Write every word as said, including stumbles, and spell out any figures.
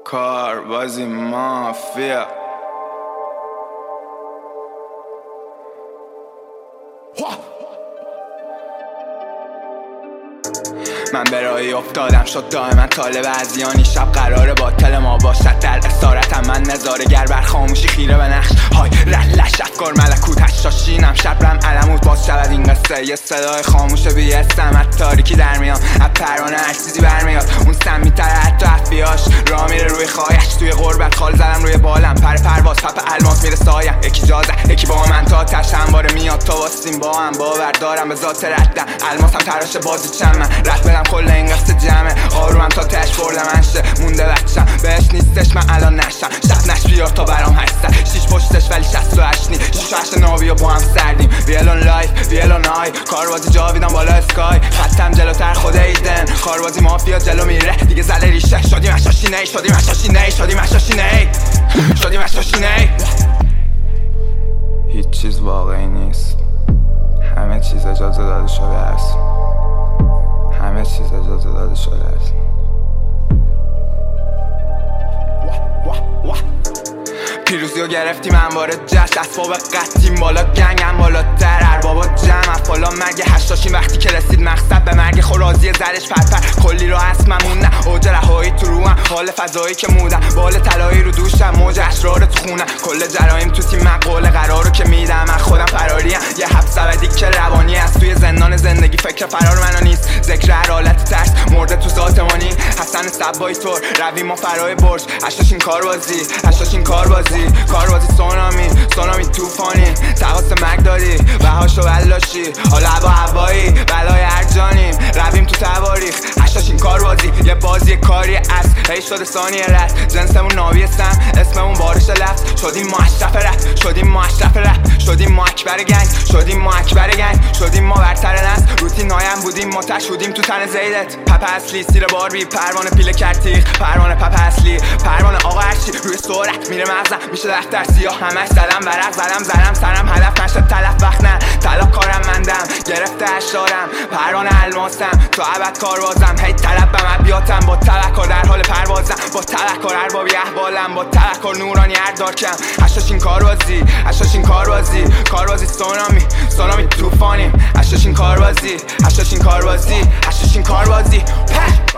کار بازی مافیا. من به راهی افتادم شد دائما طالب ازیانی. شب قراره باطل ما باشد در اسارتم. من نظاره‌گر بر خاموشی خیره به نقش های رلش افکار ملکوت هشتاشینم. شب رم علموت باز شود این قصه. یه صدای خاموش بی اسم از تاریکی در میام. از پروانه هر چیزی برمیاد. اون سم میتره حتی افیاش راه میره روی خواهش. توی غربت خال زدم روی بالم. پر پرواز پپ الماس میره سایم. یکی جازه یکی با من تا تش همواره میاد تا واسیم با هم. باور دارم به ذات ردم. الماس هم تراش بازی چم. من رد بدم کل این قصه جمعه. آرومم تا تش بردم انشه مونده بچم. بهش نیستش من الان نشم. شب نش بیار تا برام هستم. شیش پشتش ولی شست و هشت نی. شیش و هشت ناوی و با هم سردیم. ویلون لایف ویلون های. کاروازی جاویدم بالا اسکای. خطم جلوتر خود ایدن. کاروازی مافیا جلو میره دیگه زل ریشه. شدیم اشاشینه شدیم اشاشینه شدیم اشاشینه شدیم اشاشینه. هیچ چیز واقعی نیست. همه چیز اجازه داده شده است. همه چیز اجازه داده شده است. پیروزیو گرفتیم انبار جشن. اسباب قطیم بالا گنگ هم بالاتر. اربابا جمع افالا مرگ هشتاشین. وقتی که رسید مقصد به مرگ خورازی زرش پرپر. کلی رو هست ممونم. اوج رهایی تو روم. حال فضایی که مودم. بال طلایی رو دوشم. موج اشرار تو خونم. کل جرایم تو تیم مقاله قرارو که میدم. من خودم فراریم. یه حبس ابدی که روانی است. توی زندان زندگی فکر فرار منو نیست. ذکر هر حالت ترس مرده تو ذاتمانی. حسن سبایی طور روی ما فرای برج. هشتاشین کاربازی هشتاشین کاربازی کاربازی سونامی سونامی توفانی. تقاس مرگ دادی بهاشو بلاشی. حالا هوا هوایی بلای هر جانیم. رویم تو تواریخ هشتاشین کاربازی. یه بازی کاری است هی شده ثانیه رد. جنسمون ناوی سم اسممون بارش لفظ. شدیم ما اشرف رد شدیم ما اشرف رد. شدیم ما اکبر گنگ شدیم ما اکبر گنگ. شدیم ما برتر نست روتین نایم بودیم. ما تشودیم تو تن زیدت. پپ اصلی سیر باربی پروانه پیله کرتیق. پروانه پپ اصلی پروانه آقا هرچی روی سرعت میره مغزم. میشه دفتر سیاه همش زدم ورق زدم زدم سرم هدف نشد تلف وقت نه طلاق کارم مندم. گرفته اشارم پروانه الماسم. تو ابد کاروازم هی طلب بم ابیاتم. با تفکر در حال پروازم. با تفکر اربابی احوالم. با تفکر نورانی هر دارکم. هشتاشین کاربازی هشتاشین کاربازی کاربازی سونامی سونامی توفانیم. هشتاشین کاربازی هشتاشین کاربازی هشتاشین کاربازی.